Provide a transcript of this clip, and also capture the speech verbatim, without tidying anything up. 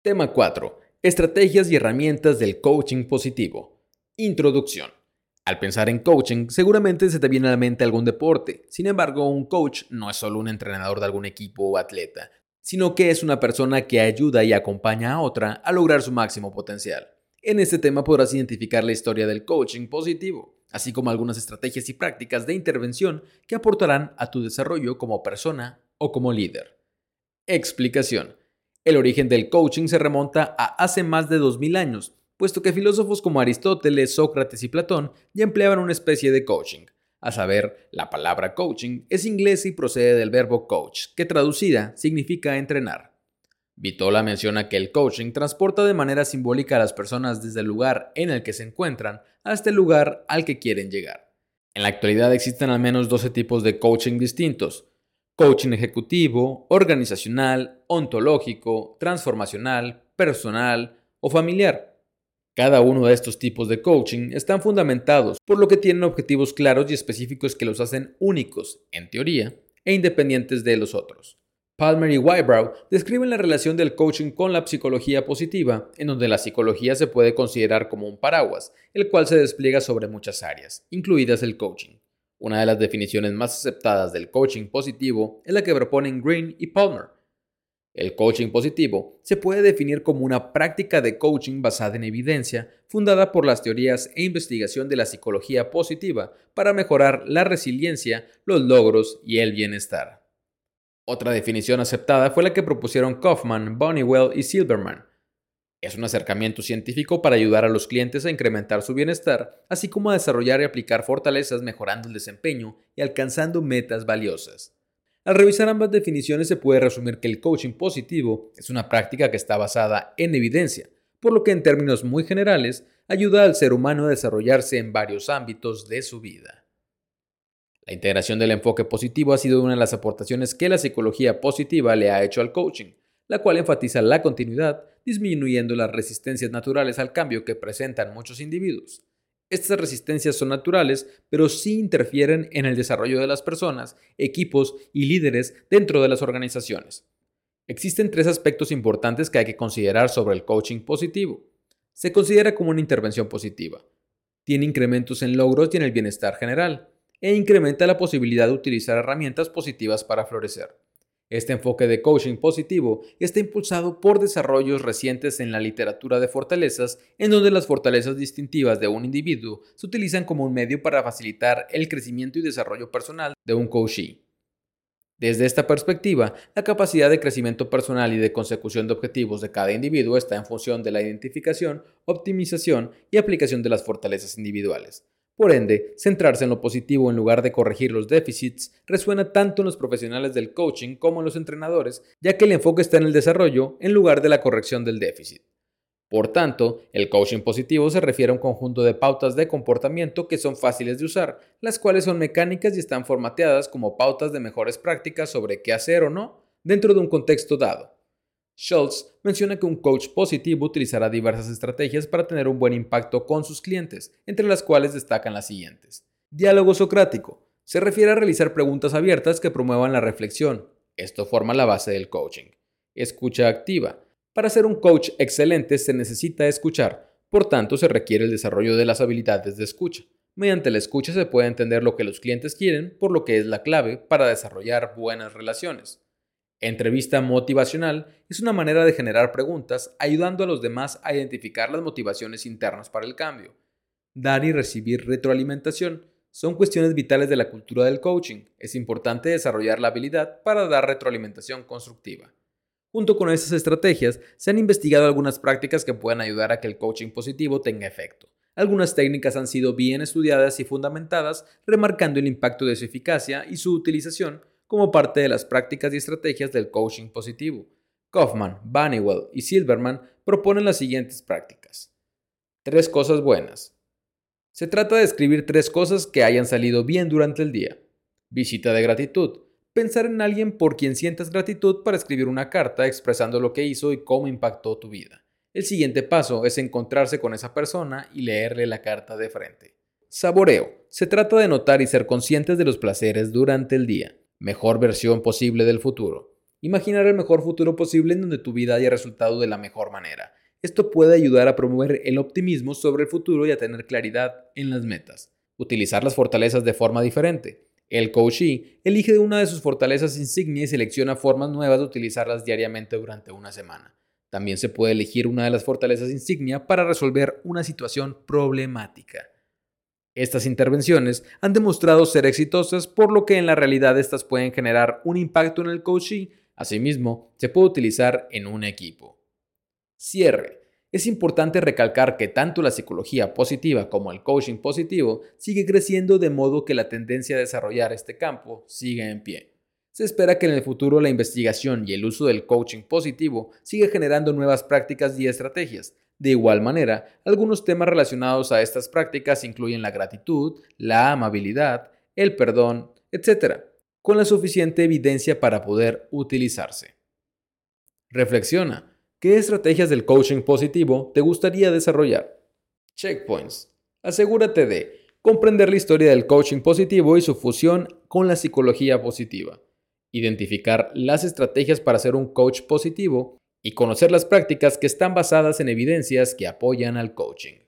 Tema cuatro. Estrategias y herramientas del coaching positivo. Introducción. Al pensar en coaching, seguramente se te viene a la mente algún deporte. Sin embargo, un coach no es solo un entrenador de algún equipo o atleta, sino que es una persona que ayuda y acompaña a otra a lograr su máximo potencial. En este tema podrás identificar la historia del coaching positivo, así como algunas estrategias y prácticas de intervención que aportarán a tu desarrollo como persona o como líder. Explicación. El origen del coaching se remonta a hace más de dos mil años, puesto que filósofos como Aristóteles, Sócrates y Platón ya empleaban una especie de coaching. A saber, la palabra coaching es inglesa y procede del verbo coach, que traducida significa entrenar. Vitola menciona que el coaching transporta de manera simbólica a las personas desde el lugar en el que se encuentran hasta el lugar al que quieren llegar. En la actualidad existen al menos doce tipos de coaching distintos: coaching ejecutivo, organizacional, ontológico, transformacional, personal o familiar. Cada uno de estos tipos de coaching están fundamentados, por lo que tienen objetivos claros y específicos que los hacen únicos, en teoría, e independientes de los otros. Palmer y Wybrow describen la relación del coaching con la psicología positiva, en donde la psicología se puede considerar como un paraguas, el cual se despliega sobre muchas áreas, incluidas el coaching. Una de las definiciones más aceptadas del coaching positivo es la que proponen Green y Palmer. El coaching positivo se puede definir como una práctica de coaching basada en evidencia, fundada por las teorías e investigación de la psicología positiva para mejorar la resiliencia, los logros y el bienestar. Otra definición aceptada fue la que propusieron Kaufman, Bonniwell y Silverman. Es un acercamiento científico para ayudar a los clientes a incrementar su bienestar, así como a desarrollar y aplicar fortalezas mejorando el desempeño y alcanzando metas valiosas. Al revisar ambas definiciones se puede resumir que el coaching positivo es una práctica que está basada en evidencia, por lo que en términos muy generales ayuda al ser humano a desarrollarse en varios ámbitos de su vida. La integración del enfoque positivo ha sido una de las aportaciones que la psicología positiva le ha hecho al coaching, la cual enfatiza la continuidad, disminuyendo las resistencias naturales al cambio que presentan muchos individuos. Estas resistencias son naturales, pero sí interfieren en el desarrollo de las personas, equipos y líderes dentro de las organizaciones. Existen tres aspectos importantes que hay que considerar sobre el coaching positivo. Se considera como una intervención positiva. Tiene incrementos en logros y en el bienestar general, e incrementa la posibilidad de utilizar herramientas positivas para florecer. Este enfoque de coaching positivo está impulsado por desarrollos recientes en la literatura de fortalezas, en donde las fortalezas distintivas de un individuo se utilizan como un medio para facilitar el crecimiento y desarrollo personal de un coachee. Desde esta perspectiva, la capacidad de crecimiento personal y de consecución de objetivos de cada individuo está en función de la identificación, optimización y aplicación de las fortalezas individuales. Por ende, centrarse en lo positivo en lugar de corregir los déficits resuena tanto en los profesionales del coaching como en los entrenadores, ya que el enfoque está en el desarrollo en lugar de la corrección del déficit. Por tanto, el coaching positivo se refiere a un conjunto de pautas de comportamiento que son fáciles de usar, las cuales son mecánicas y están formateadas como pautas de mejores prácticas sobre qué hacer o no dentro de un contexto dado. Schultz menciona que un coach positivo utilizará diversas estrategias para tener un buen impacto con sus clientes, entre las cuales destacan las siguientes. Diálogo socrático. Se refiere a realizar preguntas abiertas que promuevan la reflexión. Esto forma la base del coaching. Escucha activa. Para ser un coach excelente se necesita escuchar, por tanto se requiere el desarrollo de las habilidades de escucha. Mediante la escucha se puede entender lo que los clientes quieren, por lo que es la clave para desarrollar buenas relaciones. Entrevista motivacional es una manera de generar preguntas ayudando a los demás a identificar las motivaciones internas para el cambio. Dar y recibir retroalimentación son cuestiones vitales de la cultura del coaching. Es importante desarrollar la habilidad para dar retroalimentación constructiva. Junto con estas estrategias, se han investigado algunas prácticas que pueden ayudar a que el coaching positivo tenga efecto. Algunas técnicas han sido bien estudiadas y fundamentadas, remarcando el impacto de su eficacia y su utilización como parte de las prácticas y estrategias del coaching positivo. Kaufman, Bonniwell y Silverman proponen las siguientes prácticas. Tres cosas buenas. Se trata de escribir tres cosas que hayan salido bien durante el día. Visita de gratitud. Pensar en alguien por quien sientas gratitud para escribir una carta expresando lo que hizo y cómo impactó tu vida. El siguiente paso es encontrarse con esa persona y leerle la carta de frente. Saboreo. Se trata de notar y ser conscientes de los placeres durante el día. Mejor versión posible del futuro. Imaginar el mejor futuro posible en donde tu vida haya resultado de la mejor manera. Esto puede ayudar a promover el optimismo sobre el futuro y a tener claridad en las metas. Utilizar las fortalezas de forma diferente. El coachee elige una de sus fortalezas insignia y selecciona formas nuevas de utilizarlas diariamente durante una semana. También se puede elegir una de las fortalezas insignia para resolver una situación problemática. Estas intervenciones han demostrado ser exitosas, por lo que en la realidad estas pueden generar un impacto en el coachee. Asimismo, se puede utilizar en un equipo. Cierre. Es importante recalcar que tanto la psicología positiva como el coaching positivo sigue creciendo, de modo que la tendencia a desarrollar este campo sigue en pie. Se espera que en el futuro la investigación y el uso del coaching positivo siga generando nuevas prácticas y estrategias. De igual manera, algunos temas relacionados a estas prácticas incluyen la gratitud, la amabilidad, el perdón, etcétera, con la suficiente evidencia para poder utilizarse. Reflexiona. ¿Qué estrategias del coaching positivo te gustaría desarrollar? Checkpoints. Asegúrate de comprender la historia del coaching positivo y su fusión con la psicología positiva. Identificar las estrategias para ser un coach positivo y conocer las prácticas que están basadas en evidencias que apoyan al coaching.